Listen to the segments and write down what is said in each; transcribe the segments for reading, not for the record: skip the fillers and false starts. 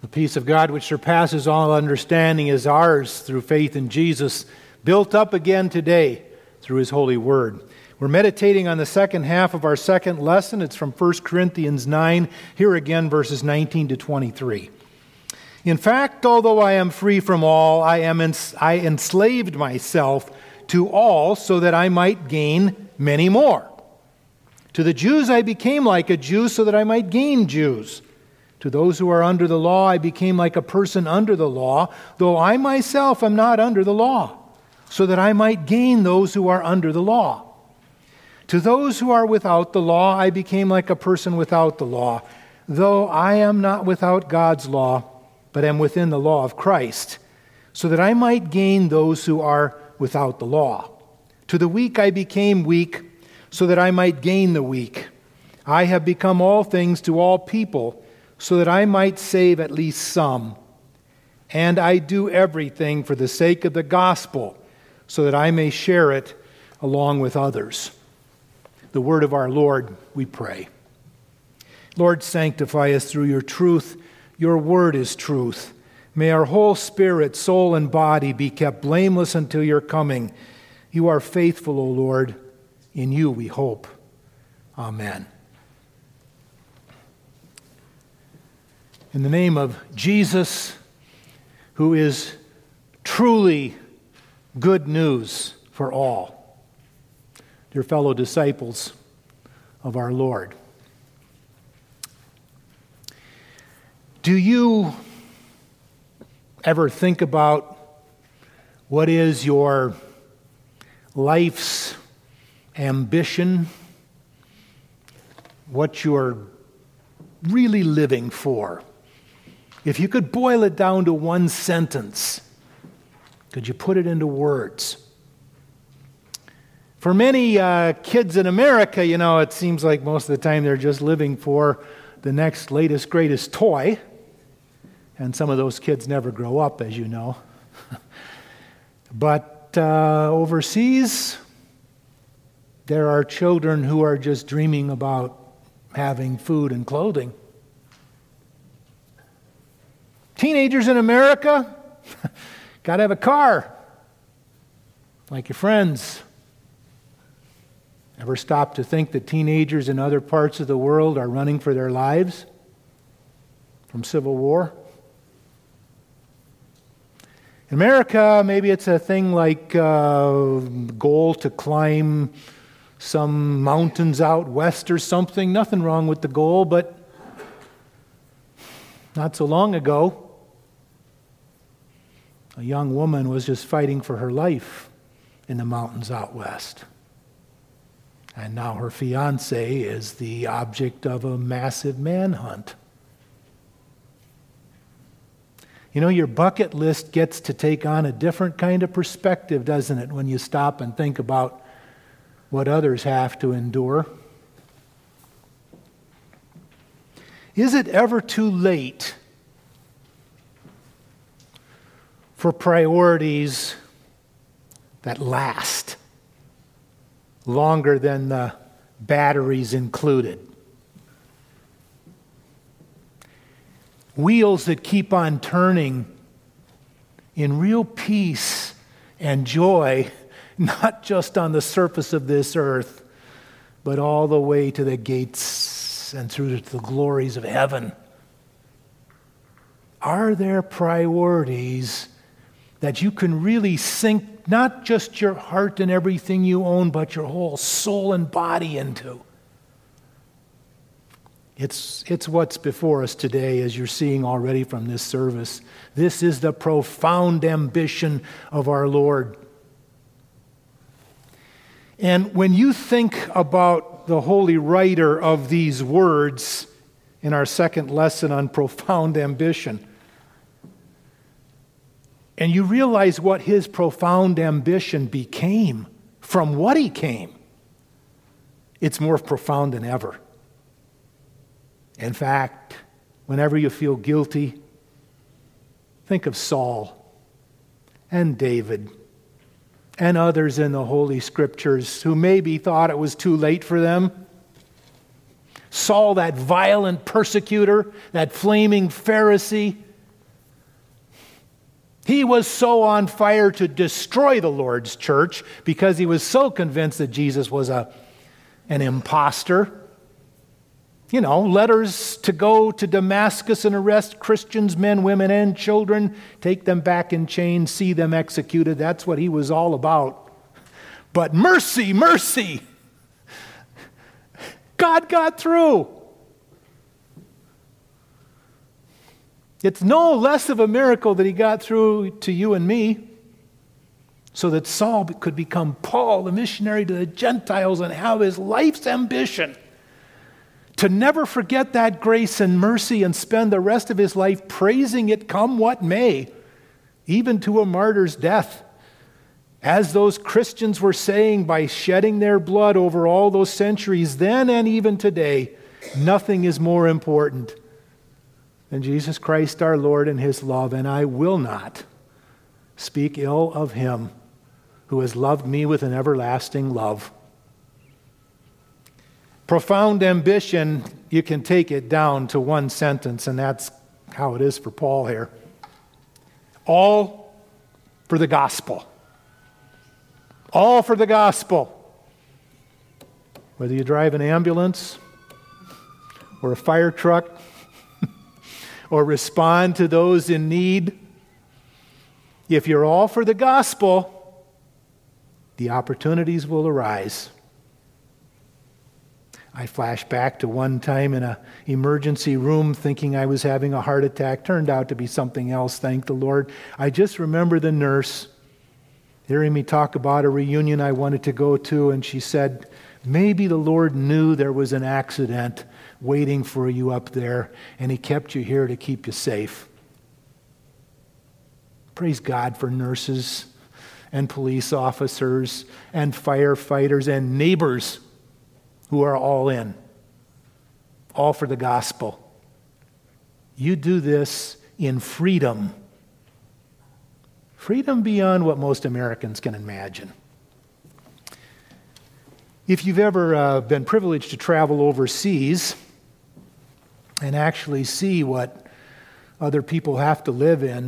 The peace of God which surpasses all understanding is ours through faith in Jesus, built up again today through His holy word. We're meditating on the second half of our second lesson. It's from 1 Corinthians 9. Here again, verses 19 to 23. In fact, although I am free from all, I enslaved myself to all so that I might gain many more. To the Jews I became like a Jew so that I might gain Jews. To those who are under the law, I became like a person under the law, though I myself am not under the law, so that I might gain those who are under the law. To those who are without the law, I became like a person without the law, though I am not without God's law, but am within the law of Christ, so that I might gain those who are without the law. To the weak I became weak, so that I might gain the weak. I have become all things to all people, so that I might save at least some. And I do everything for the sake of the gospel, so that I may share it along with others. The word of our Lord, we pray. Lord, sanctify us through your truth. Your word is truth. May our whole spirit, soul, and body be kept blameless until your coming. You are faithful, O Lord. In you we hope. Amen. In the name of Jesus, who is truly good news for all, dear fellow disciples of our Lord, do you ever think about what is your life's ambition, what you're really living for? If you could boil it down to one sentence, could you put it into words? For many kids in America, it seems like most of the time they're just living for the next latest, greatest toy. And some of those kids never grow up, as you know. But overseas, there are children who are just dreaming about having food and clothing. Teenagers in America, got to have a car, like your friends. Ever stop to think that teenagers in other parts of the world are running for their lives from civil war? In America, maybe it's a thing like a goal to climb some mountains out west or something. Nothing wrong with the goal, but not so long ago, a young woman was just fighting for her life in the mountains out west. And now her fiancé is the object of a massive manhunt. Your bucket list gets to take on a different kind of perspective, doesn't it, when you stop and think about what others have to endure? Is it ever too late for priorities that last longer than the batteries included? Wheels that keep on turning in real peace and joy, not just on the surface of this earth, but all the way to the gates and through the glories of heaven. Are there priorities that you can really sink not just your heart and everything you own, but your whole soul and body into? It's what's before us today, as you're seeing already from this service. This is the profound ambition of our Lord. And when you think about the holy writer of these words in our second lesson on profound ambition, and you realize what his profound ambition became from what he came, it's more profound than ever. In fact, whenever you feel guilty, think of Saul and David and others in the Holy Scriptures who maybe thought it was too late for them. Saul, that violent persecutor, that flaming Pharisee, He was so on fire to destroy the Lord's church because he was so convinced that Jesus was an imposter. You know, letters to go to Damascus and arrest Christians, men, women, and children, take them back in chains, see them executed. That's what he was all about. But mercy, mercy! God got through. It's no less of a miracle that he got through to you and me so that Saul could become Paul, the missionary to the Gentiles, and have his life's ambition to never forget that grace and mercy and spend the rest of his life praising it come what may, even to a martyr's death. As those Christians were saying by shedding their blood over all those centuries, then and even today, nothing is more important than Jesus Christ our Lord and his love, and I will not speak ill of him who has loved me with an everlasting love. Profound ambition, you can take it down to one sentence, and that's how it is for Paul here. All for the gospel. All for the gospel. Whether you drive an ambulance or a fire truck or respond to those in need, if you're all for the gospel, the opportunities will arise. I flash back to one time in an emergency room thinking I was having a heart attack. Turned out to be something else, thank the Lord. I just remember the nurse hearing me talk about a reunion I wanted to go to, and she said, maybe the Lord knew there was an accident waiting for you up there, and he kept you here to keep you safe. Praise God for nurses and police officers and firefighters and neighbors who are all in, all for the gospel. You do this in freedom. Freedom beyond what most Americans can imagine. If you've ever been privileged to travel overseas and actually see what other people have to live in,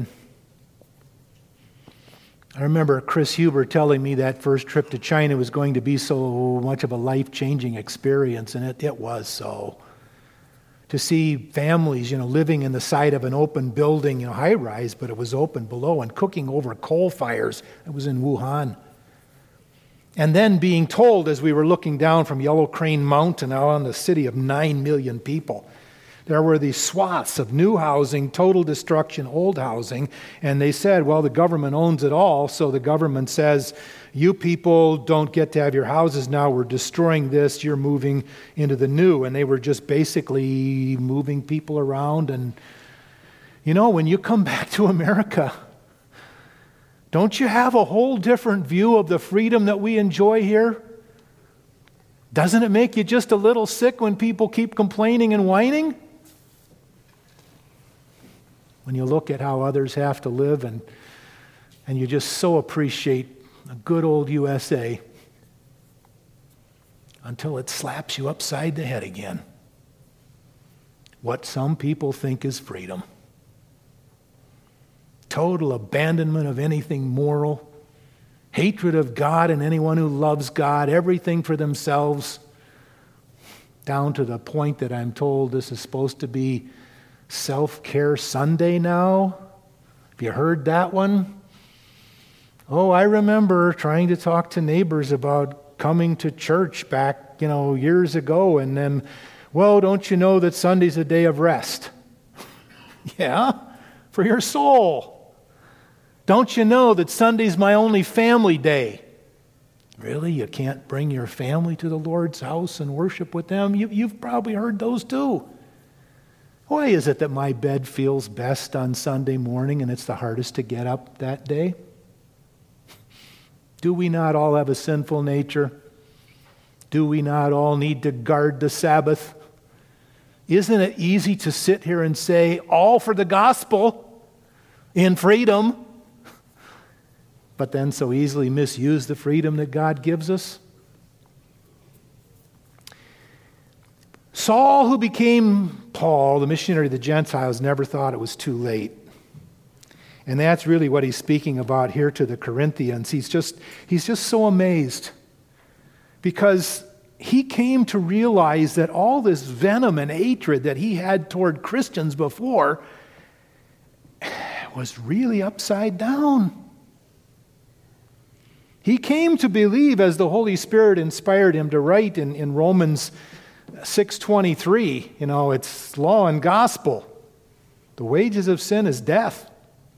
I remember Chris Huber telling me that first trip to China was going to be so much of a life-changing experience, and it was so. To see families, living in the side of an open building, high-rise, but it was open below, and cooking over coal fires. It was in Wuhan. And then being told, as we were looking down from Yellow Crane Mountain out on the city of 9 million people, there were these swaths of new housing, total destruction, old housing, and they said, well, the government owns it all, so the government says, you people don't get to have your houses now, we're destroying this, you're moving into the new. And they were just basically moving people around. And, when you come back to America, don't you have a whole different view of the freedom that we enjoy here? Doesn't it make you just a little sick when people keep complaining and whining? When you look at how others have to live and you just so appreciate a good old USA until it slaps you upside the head again. What some people think is freedom. Total abandonment of anything moral, hatred of God and anyone who loves God, everything for themselves, down to the point that I'm told this is supposed to be Self-Care Sunday now. Have you heard that one? Oh, I remember trying to talk to neighbors about coming to church back, years ago, and then, well, don't you know that Sunday's a day of rest? Yeah, for your soul. Don't you know that Sunday's my only family day? Really? You can't bring your family to the Lord's house and worship with them? You've probably heard those too. Why is it that my bed feels best on Sunday morning and it's the hardest to get up that day? Do we not all have a sinful nature? Do we not all need to guard the Sabbath? Isn't it easy to sit here and say, all for the gospel, in freedom, but then so easily misuse the freedom that God gives us? Saul, who became Paul, the missionary to the Gentiles, never thought it was too late. And that's really what he's speaking about here to the Corinthians. He's just so amazed because he came to realize that all this venom and hatred that he had toward Christians before was really upside down. He came to believe, as the Holy Spirit inspired him to write in Romans 6:23, it's law and gospel. The wages of sin is death.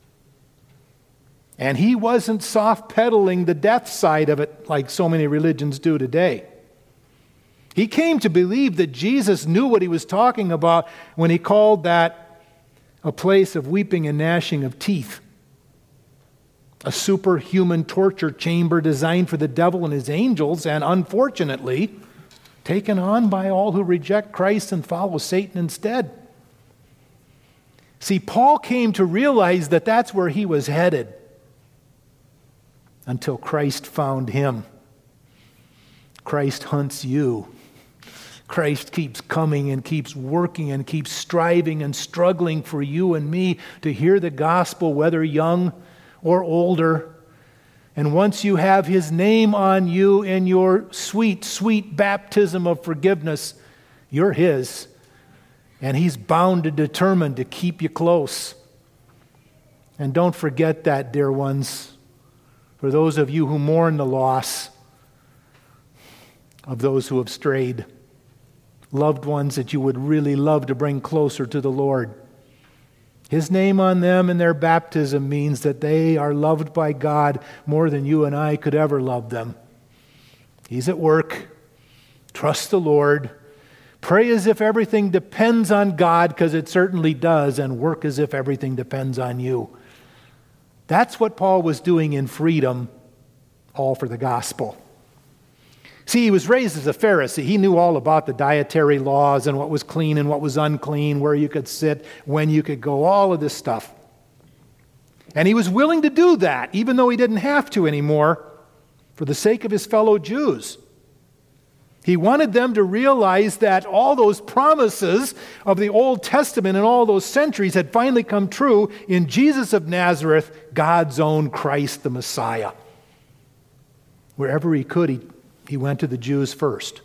And he wasn't soft-pedaling the death side of it like so many religions do today. He came to believe that Jesus knew what he was talking about when he called that a place of weeping and gnashing of teeth. A superhuman torture chamber designed for the devil and his angels, and unfortunately, taken on by all who reject Christ and follow Satan instead. See, Paul came to realize that that's where he was headed until Christ found him. Christ hunts you. Christ keeps coming and keeps working and keeps striving and struggling for you and me to hear the gospel, whether young or older. And once you have his name on you in your sweet, sweet baptism of forgiveness, you're his. And he's bound and determined to keep you close. And don't forget that, dear ones, for those of you who mourn the loss of those who have strayed, loved ones that you would really love to bring closer to the Lord. His name on them and their baptism means that they are loved by God more than you and I could ever love them. He's at work. Trust the Lord. Pray as if everything depends on God, because it certainly does, and work as if everything depends on you. That's what Paul was doing in freedom, all for the gospel. See, he was raised as a Pharisee. He knew all about the dietary laws and what was clean and what was unclean, where you could sit, when you could go, all of this stuff. And he was willing to do that, even though he didn't have to anymore, for the sake of his fellow Jews. He wanted them to realize that all those promises of the Old Testament and all those centuries had finally come true in Jesus of Nazareth, God's own Christ the Messiah. Wherever he could, he went to the Jews first.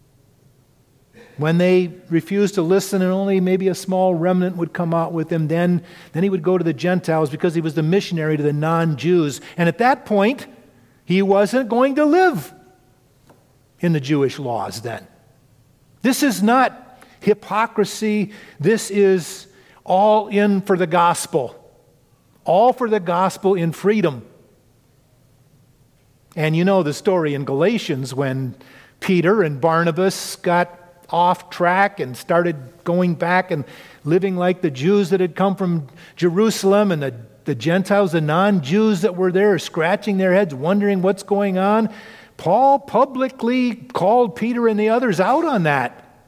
When they refused to listen and only maybe a small remnant would come out with him, then he would go to the Gentiles because he was the missionary to the non-Jews. And at that point, he wasn't going to live in the Jewish laws then. This is not hypocrisy. This is all in for the gospel. All for the gospel in freedom. And you know the story in Galatians when Peter and Barnabas got off track and started going back and living like the Jews that had come from Jerusalem, and the Gentiles, the non-Jews that were there, scratching their heads, wondering what's going on. Paul publicly called Peter and the others out on that.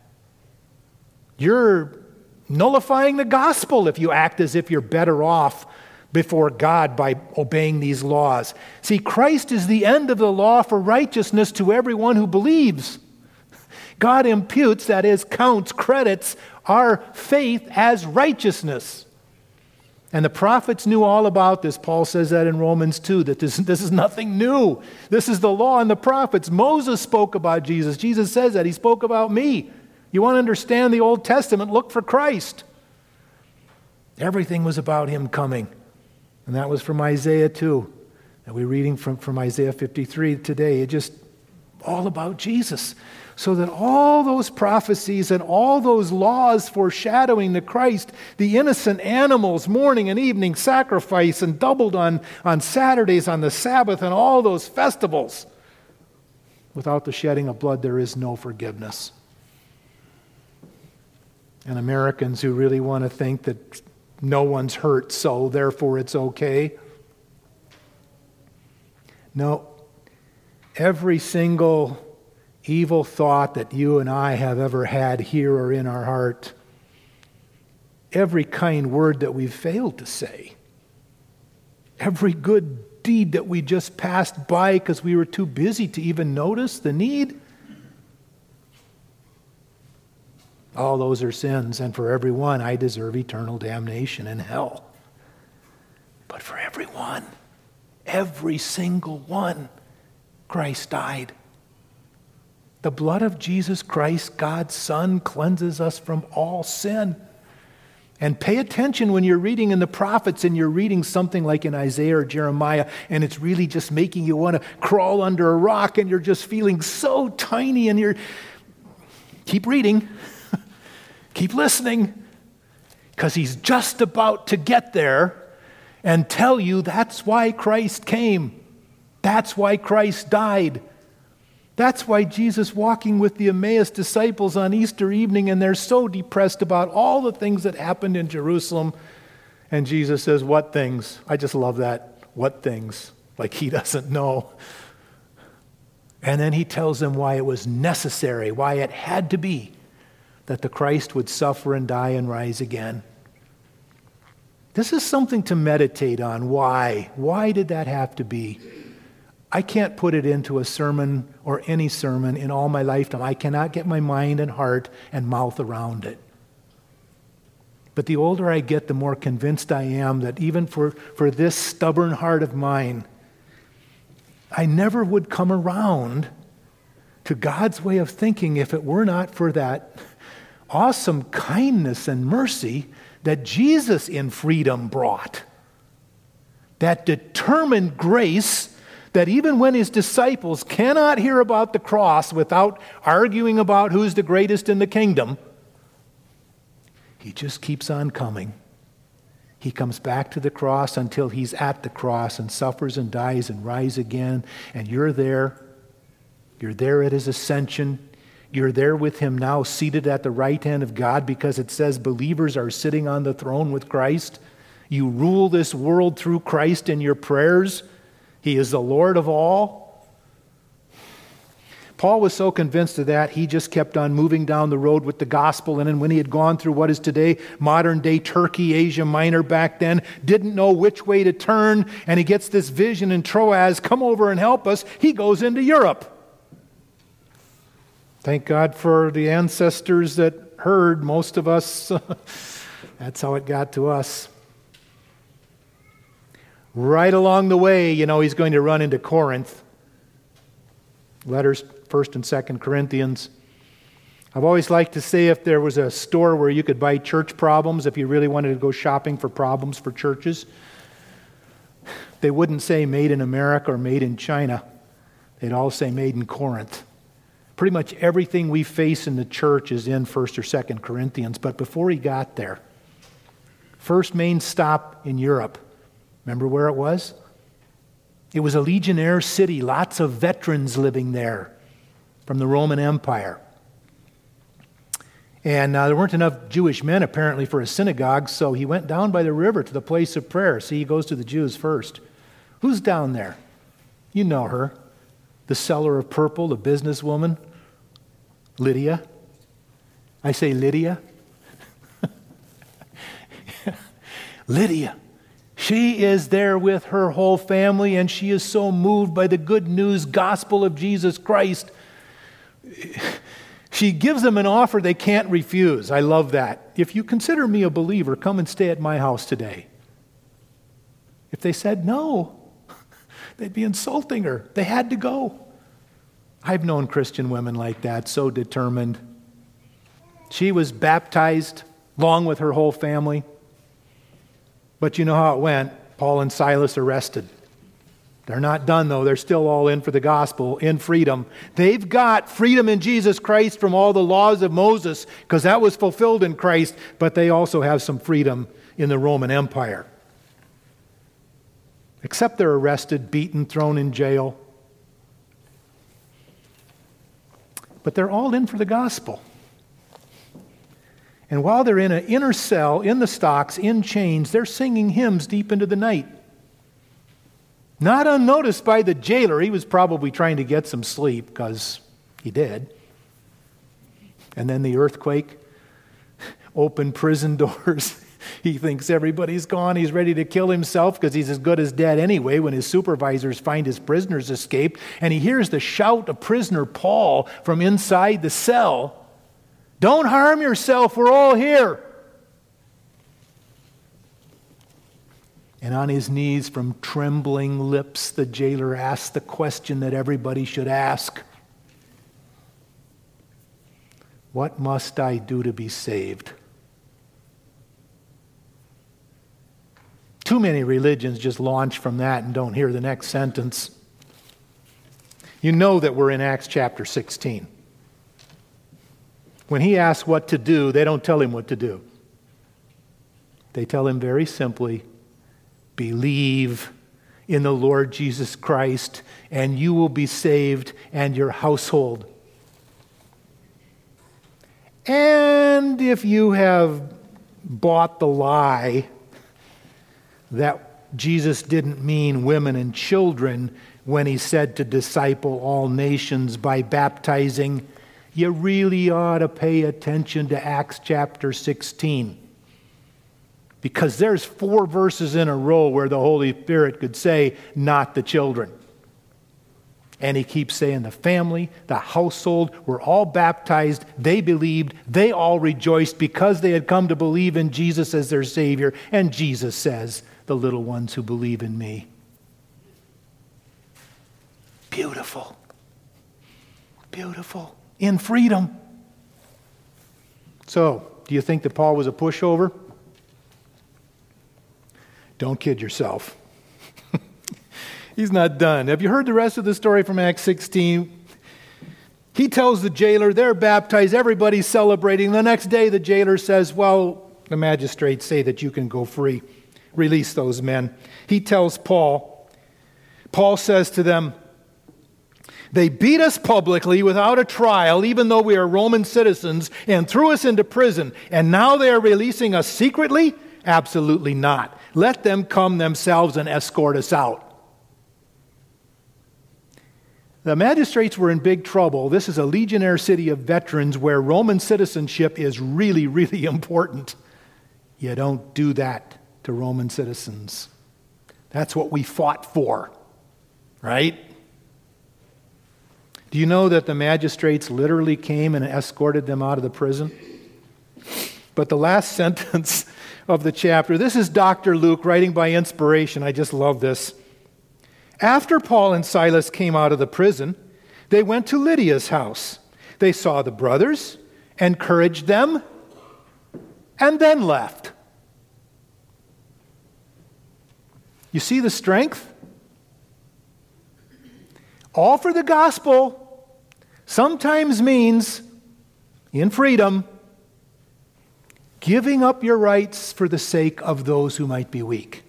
You're nullifying the gospel if you act as if you're better off before God by obeying these laws. See, Christ is the end of the law for righteousness to everyone who believes. God imputes, that is, counts, credits our faith as righteousness. And the prophets knew all about this. Paul says that in Romans 2, that this is nothing new. This is the law and the prophets. Moses spoke about Jesus. Jesus says that. He spoke about me. You want to understand the Old Testament? Look for Christ. Everything was about him coming. And that was from Isaiah 2. And we're reading from Isaiah 53 today. It's just all about Jesus. So that all those prophecies and all those laws foreshadowing the Christ, the innocent animals, morning and evening sacrifice, and doubled on Saturdays, on the Sabbath, and all those festivals. Without the shedding of blood, there is no forgiveness. And Americans who really want to think that no one's hurt, so therefore it's okay. No, every single evil thought that you and I have ever had here or in our heart, every kind word that we've failed to say, every good deed that we just passed by because we were too busy to even notice the need, all those are sins, and for every one I deserve eternal damnation in hell. But for everyone, every single one, Christ died. The blood of Jesus Christ, God's Son, cleanses us from all sin. And pay attention when you're reading in the prophets and you're reading something like in Isaiah or Jeremiah, and it's really just making you want to crawl under a rock, and you're just feeling so tiny, and you're... Keep reading. Keep listening. Because he's just about to get there and tell you that's why Christ came. That's why Christ died. That's why Jesus walking with the Emmaus disciples on Easter evening, and they're so depressed about all the things that happened in Jerusalem. And Jesus says, what things? I just love that. What things? Like he doesn't know. And then he tells them why it was necessary, why it had to be that the Christ would suffer and die and rise again. This is something to meditate on. Why? Why did that have to be? I can't put it into a sermon or any sermon in all my lifetime. I cannot get my mind and heart and mouth around it. But the older I get, the more convinced I am that even for this stubborn heart of mine, I never would come around to God's way of thinking if it were not for that awesome kindness and mercy that Jesus in freedom brought. That determined grace that even when his disciples cannot hear about the cross without arguing about who's the greatest in the kingdom, he just keeps on coming. He comes back to the cross until he's at the cross and suffers and dies and rises again. And you're there. You're there at his ascension. You're there with him now, seated at the right hand of God, because it says believers are sitting on the throne with Christ. You rule this world through Christ in your prayers. He is the Lord of all. Paul was so convinced of that, he just kept on moving down the road with the gospel. And then when he had gone through what is today modern-day Turkey, Asia Minor back then, didn't know which way to turn, and he gets this vision in Troas, come over and help us, he goes into Europe. Thank God for the ancestors that heard. Most of us, that's how it got to us. Right along the way, he's going to run into Corinth. Letters, 1st and 2nd Corinthians. I've always liked to say if there was a store where you could buy church problems, if you really wanted to go shopping for problems for churches, they wouldn't say made in America or made in China. They'd all say made in Corinth. Pretty much everything we face in the church is in 1st or 2nd Corinthians. But before he got there, first main stop in Europe, remember where it was? It was a legionnaire city, lots of veterans living there from the Roman Empire. And there weren't enough Jewish men apparently for a synagogue, so he went down by the river to the place of prayer. See, he goes to the Jews first. Who's down there? You know her. The seller of purple, the businesswoman, Lydia. I say Lydia. Lydia. She is there with her whole family, and she is so moved by the good news gospel of Jesus Christ. She gives them an offer they can't refuse. I love that. If you consider me a believer, come and stay at my house today. If they said no, they'd be insulting her. They had to go. I've known Christian women like that, so determined. She was baptized along with her whole family. But you know how it went. Paul and Silas arrested. They're not done, though. They're still all in for the gospel, in freedom. They've got freedom in Jesus Christ from all the laws of Moses, because that was fulfilled in Christ, but they also have some freedom in the Roman Empire. Except they're arrested, beaten, thrown in jail. But they're all in for the gospel. And while they're in an inner cell, in the stocks, in chains, they're singing hymns deep into the night. Not unnoticed by the jailer. He was probably trying to get some sleep, because he did. And then the earthquake, open prison doors. He thinks everybody's gone. He's ready to kill himself because he's as good as dead anyway when his supervisors find his prisoners escaped. And he hears the shout of prisoner Paul from inside the cell. Don't harm yourself, we're all here. And on his knees, from trembling lips, the jailer asked the question that everybody should ask. What must I do to be saved? Too many religions just launch from that and don't hear the next sentence. You know that we're in Acts chapter 16. When he asks what to do, they don't tell him what to do. They tell him very simply, believe in the Lord Jesus Christ, and you will be saved and your household. And if you have bought the lie that Jesus didn't mean women and children when he said to disciple all nations by baptizing, you really ought to pay attention to Acts chapter 16. Because there's 4 verses in a row where the Holy Spirit could say, not the children. And he keeps saying the family, the household, were all baptized. They believed. They all rejoiced because they had come to believe in Jesus as their Savior. And Jesus says, the little ones who believe in me. Beautiful. Beautiful. In freedom. So, do you think that Paul was a pushover? Don't kid yourself. He's not done. Have you heard the rest of the story from Acts 16? He tells the jailer, they're baptized, everybody's celebrating. The next day the jailer says, well, the magistrates say that you can go free. Release those men. He tells Paul says to them, they beat us publicly without a trial, even though we are Roman citizens, and threw us into prison. And now they are releasing us secretly? Absolutely not. Let them come themselves and escort us out. The magistrates were in big trouble. This is a legionnaire city of veterans where Roman citizenship is really, really important. You don't do that to Roman citizens. That's what we fought for, right? Do you know that the magistrates literally came and escorted them out of the prison? But the last sentence of the chapter, this is Dr. Luke writing by inspiration. I just love this. After Paul and Silas came out of the prison, they went to Lydia's house. They saw the brothers, encouraged them, and then left. You see the strength? All for the gospel sometimes means, in freedom, giving up your rights for the sake of those who might be weak.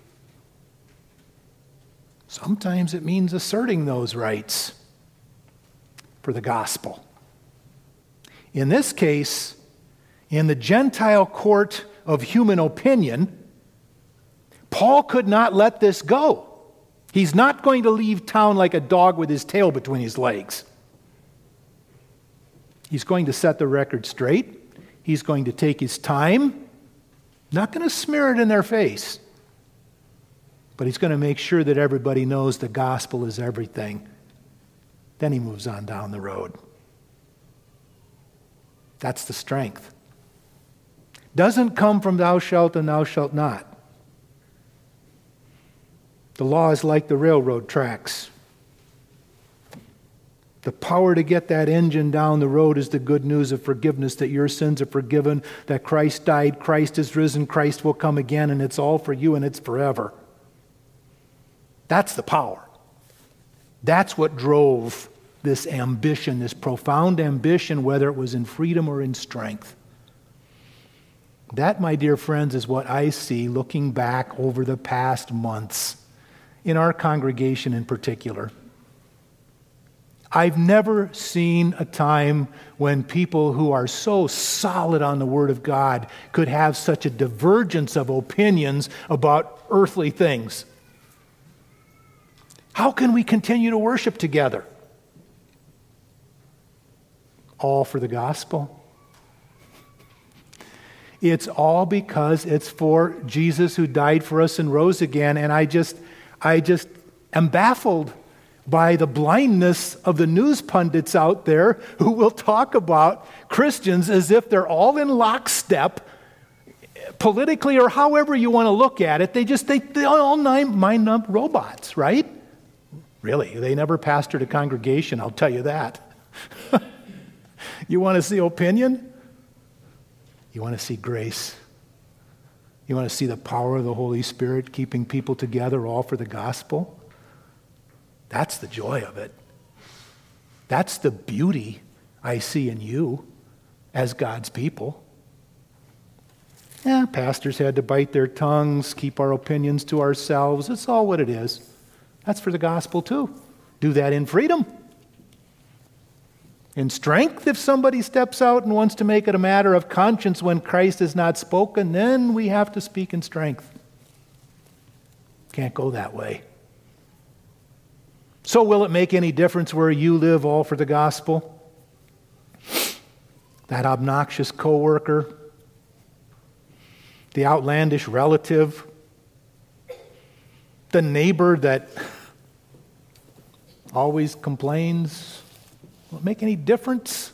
Sometimes it means asserting those rights for the gospel. In this case, in the Gentile court of human opinion, Paul could not let this go. He's not going to leave town like a dog with his tail between his legs. He's going to set the record straight. He's going to take his time. Not going to smear it in their face. But he's going to make sure that everybody knows the gospel is everything. Then he moves on down the road. That's the strength. Doesn't come from thou shalt and thou shalt not. The law is like the railroad tracks. The power to get that engine down the road is the good news of forgiveness, that your sins are forgiven, that Christ died, Christ is risen, Christ will come again, and it's all for you and it's forever. That's the power. That's what drove this ambition, this profound ambition, whether it was in freedom or in strength. That, my dear friends, is what I see looking back over the past months, in our congregation in particular. I've never seen a time when people who are so solid on the Word of God could have such a divergence of opinions about earthly things. How can we continue to worship together? All for the gospel. It's all because it's for Jesus who died for us and rose again. And I just am baffled by the blindness of the news pundits out there who will talk about Christians as if they're all in lockstep politically or however you want to look at it, they all mind up robots, right? Really, they never pastored a congregation, I'll tell you that. You want to see opinion? You want to see grace. You want to see the power of the Holy Spirit keeping people together all for the gospel? That's the joy of it. That's the beauty I see in you as God's people. Yeah, pastors had to bite their tongues, keep our opinions to ourselves. That's all what it is. That's for the gospel too. Do that in freedom. In strength, if somebody steps out and wants to make it a matter of conscience when Christ has not spoken, then we have to speak in strength. Can't go that way. So will it make any difference where you live all for the gospel? That obnoxious coworker, the outlandish relative, the neighbor that always complains, will it make any difference?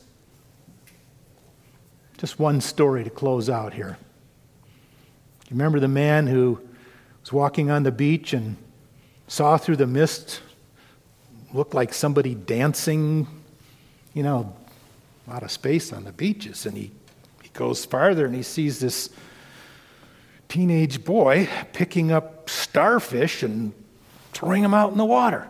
Just one story to close out here. You remember the man who was walking on the beach and saw through the mist, looked like somebody dancing, out of space on the beaches, and he goes farther and he sees this teenage boy picking up starfish and throwing them out in the water.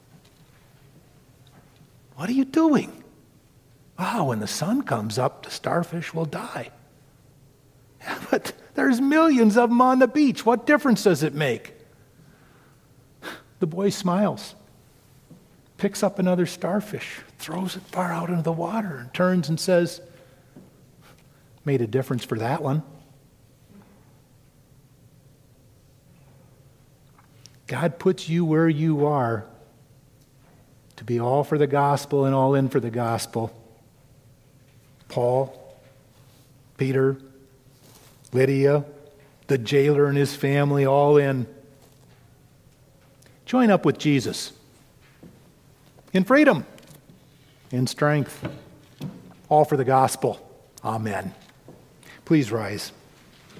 What are you doing? When the sun comes up, the starfish will die. Yeah, but there's millions of them on the beach. What difference does it make? The boy smiles, picks up another starfish, throws it far out into the water, and turns and says, made a difference for that one. God puts you where you are to be all for the gospel and all in for the gospel. Paul, Peter, Lydia, the jailer and his family, all in. Join up with Jesus in freedom, in strength, all for the gospel. Amen. Please rise.